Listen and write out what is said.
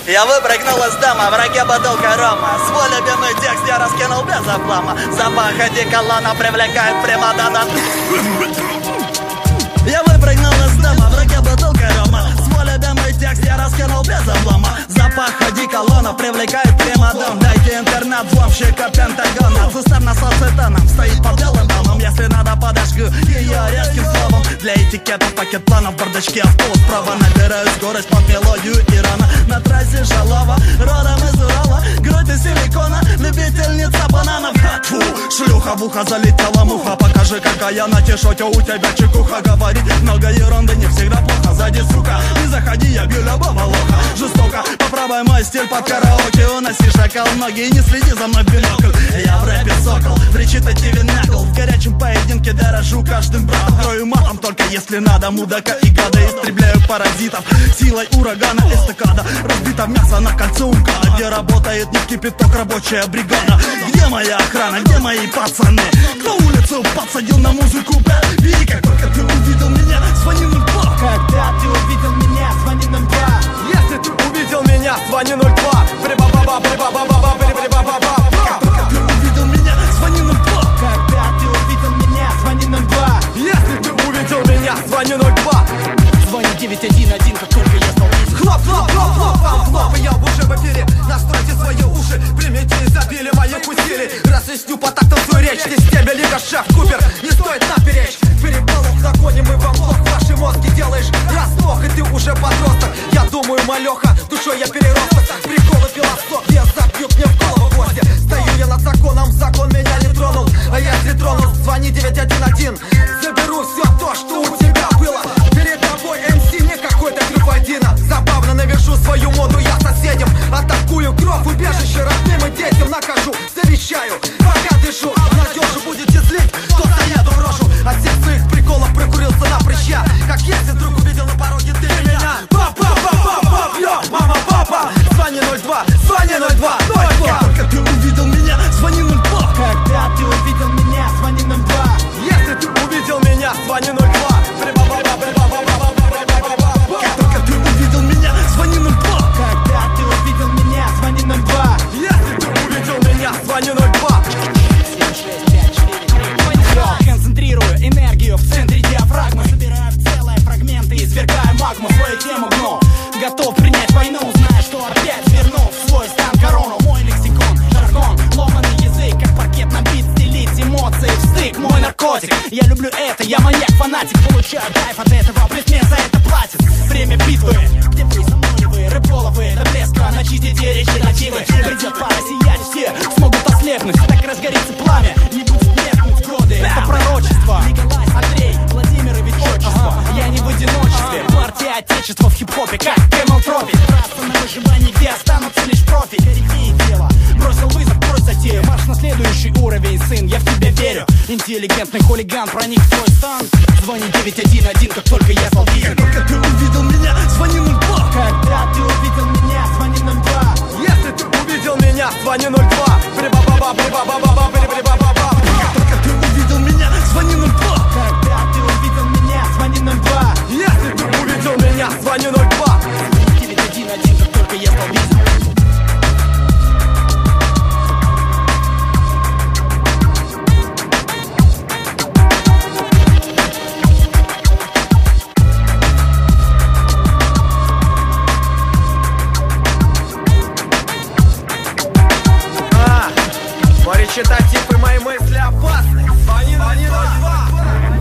Я выпрыгнул из дома, в руке бутылка рома. Свой любимый текст я раскинул без облама. Запах одеколона привлекает примадонна. Я выпрыгнул из дома, в руке бутылка рома. Свой любимый текст я раскинул без облама. Запах одеколона привлекает примадонн. Дайте интернет взломщика Пентагона. Цистерна с ацетоном стоит под белым домом. Если надо, подожгу ее резким словом. Для этикетов пакет планов в бардачке авто справа. Набираю скорость под мелодию Ирана. На трассе Шалова, родом из Урала. Грудь из силикона, любительница бананов. Фу, шлюха в ухо залетела муха. Покажи, какая на тишоте у тебя чекуха. Говорит много ерунды, не всегда плохо. Сзади, сука, не заходи, я бью любого лоха. Жестоко, попробуй мой стиль под караоке. Уноси шакал ноги и не следи за мной в бинокль. Я в рэпе сокол, в речитативе накл. В горячем поединке дорожу каждым братом. Крою матом, только если надо. Мудака и гада, истребляю паразитов силой урагана. Эстакада, разбито мясо на кольцо УМКАДа. Где работает не кипяток, рабочая бригада. Где моя охрана, где мои пацаны? Кто улицу подсадил на музыку? Бери, как только ты увидел меня, звони 02. Когда ты увидел меня, звони 02. Если ты увидел меня, звони 02. При-ба-ба-ба, при-ба-ба-ба, при-ба-ба-ба. Как только ты увидел меня, звони 02. Когда ты увидел меня, звони 02. Если ты увидел меня, звони 02. Звони 911, как только я стал видеть. Хлоп, хлоп, хлоп, хлоп, хлоп, хлоп, и я уже в эфире. Настройте свои уши, примите и забили моих усилий. Разъясню по тактам свою речь. Здесь тебе лига шеф Купер, не стоит наперечь. Переполох загоним и вам блок ваши мозги делаешь росток, и ты уже подросток. Я думаю, малеха, душой я переросток. Приколы философия забьют мне в голову гвозди. Стою я над законом, закон меня не тронул. А если тронул, звони 911. Заберу все то, что у тебя было. Перед тобой МС не какой-то Крюфадина. Забавно навяжу свою моду я соседям. Атакую кровь, убежище родным и детям. Накажу, завещаю, пока дышу. Надежу будете злить, то заеду в рожу. От всех своих приколов прокурился на прыща. Как если вдруг увидел на пороге ты меня. Папа, йо, мама, папа. Звони 02, звони 02, 02. Как только ты увидел меня, звони 02. Когда ты увидел меня, звони 02. Если ты увидел меня, звони 02. При-ба-ба-ба, при-ба-ба-ба, при-ба-ба-ба. Как только ты увидел меня, звони 02. Когда ты увидел меня, звони 02. Если ты увидел меня, звони 02. 76543. Концентрирую энергию в центре диафрагмы. Собираю в целые фрагменты и свергаю магму. Свою тему гну. Готов принять войну, зная, что опять верну в свой стан корону. Мой лексикон, жаргон, ломаный язык, как паркет набит, стелить эмоции в стык. Мой наркотик, я люблю это, я маньяк, фанатик. Получаю кайф от этого, плюс мне за это платит. Время битвы, где вы со мной, вы рыболовы, до блеска начистите речитативы. Придет пора сиять, все смогут ослепнуть, так разгорится пламя, не будет меркнуть годы. Это пророчество. Николай, Андрей, Владимирович, отчество. Я не в одиночестве, партия отечества в хип-хопе, как Кэмел Тропи. Трасса на выживание, где останутся лишь профи. Перекинь дело, бросил вызов, брось затею. Марш на следующий уровень, сын, я в тебя верю. Интеллигентный хулиган проник в твой стан. Звони 911, как только я стал виден. Как только ты увидел меня, звони 02. Когда ты увидел меня, звони 02. Если ты увидел меня, звони 02. При-ба-ба-ба, при-ба-ба-ба, при-ба-ба-ба. Как только ты увидел меня, звони 02. Когда ты увидел меня, звони 02. Если ты увидел меня, звони 02. 911, как только я стал виден. Мой речитатив и мои мысли опасны. Звони 02.